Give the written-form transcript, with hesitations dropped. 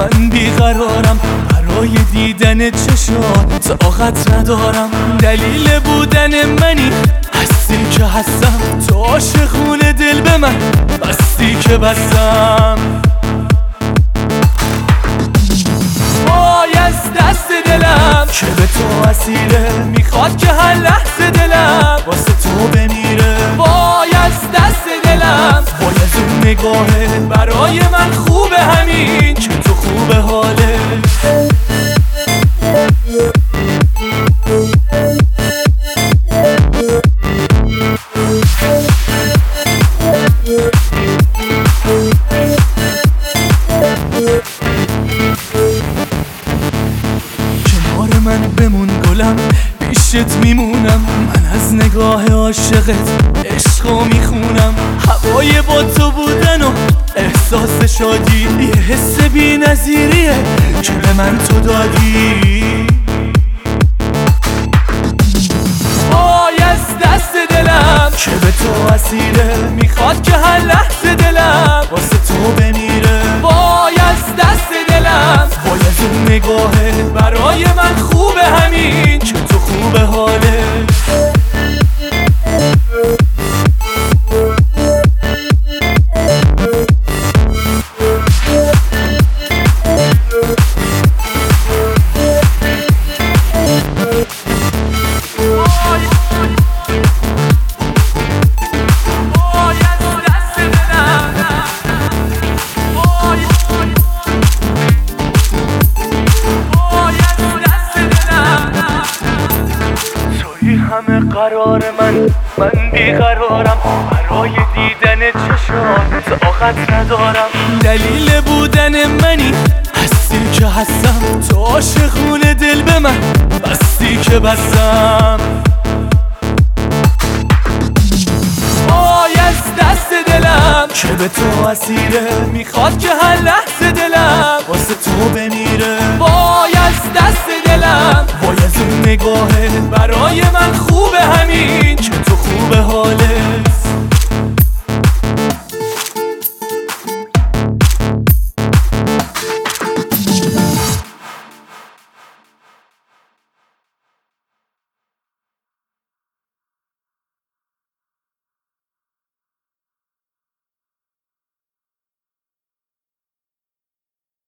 من بیقرارم برای دیدن چشات، طاقت ندارم. دلیل بودن منی، هستی که هستم. تو عاشقون دل به من بستی که بستم. وای از دست دلم که به تو اسیره، میخواد که هر لحظه دلم واسه تو بمیره. وای از دست دلم، وای از اون نگاهه، برای من خوبه همین که تو خوبه حاله. کنار من بمون گلم، پیشت میمونم. من از نگاه عاشقت عشقو میخونم. هوای با تو بودن و احساس شادی، یه حس بی نظیریه که به من تو دادی. وای از دست دلم که به تو اسیره، میخواد که هر لحظه دلم واسه تو بمیره. وای از دست دلم، وای از اون نگاهه، برای من خوبه همین که تو خوبه حاله. همه قرار من بیقرارم برای دیدن چشات، طاقت ندارم. دلیل بودن منی، هستی که هستم. تو عاشقون دل به من بستی که بستم. وای از دست دلم که به تو اسیره، میخواد که هر لحظه دلم واسه تو بمیره. وای از دست دلم، وای از اون نگاهه، برای من خوبه همین که تو خوبه حاله.